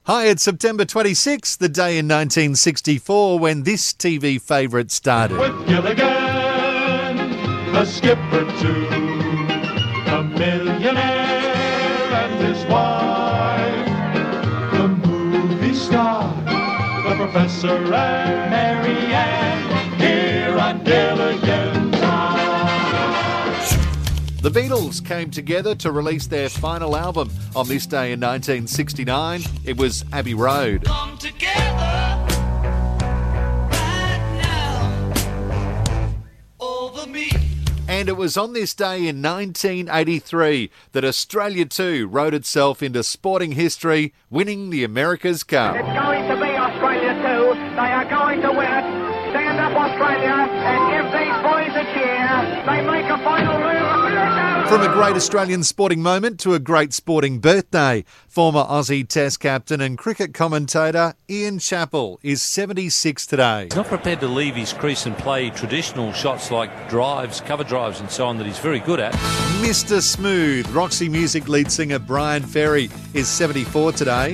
Hi, it's September 26th, the day in 1964 when this TV favourite started. With Gilligan, the skipper too, a millionaire and his wife, the movie star, the professor and Mary Ann, here on Gilligan's Island. The Beatles came together to release their final album on this day in 1969. It was Abbey Road. Come together right now over me. And it was on this day in 1983 that Australia 2 wrote itself into sporting history, winning the America's Cup. It's going to be Australia 2. They are going to win it. Stand up, Australia, and give these boys a cheer. They make a final move. From a great Australian sporting moment to a great sporting birthday, former Aussie Test captain and cricket commentator Ian Chappell is 76 today. He's not prepared to leave his crease and play traditional shots like drives, cover drives and so on that he's very good at. Mr. Smooth, Roxy Music lead singer Brian Ferry is 74 today.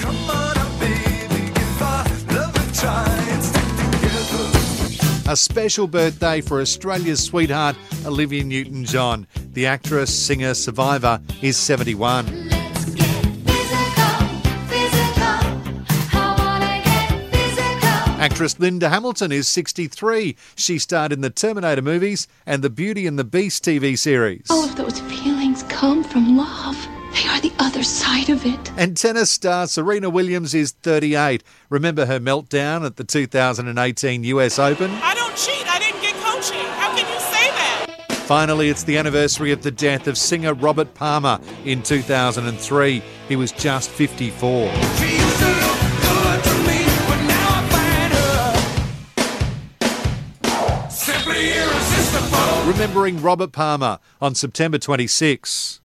A special birthday for Australia's sweetheart Olivia Newton-John. The actress, singer, survivor is 71. Let's get physical, I wanna get physical. Actress Linda Hamilton is 63. She starred in the Terminator movies and the Beauty and the Beast TV series. All of those feelings come from love. They are the other side of it. And tennis star Serena Williams is 38. Remember her meltdown at the 2018 US Open? I don't cheat. I didn't get coaching. How can you say that? Finally, it's the anniversary of the death of singer Robert Palmer in 2003. He was just 54. Remembering Robert Palmer on September 26.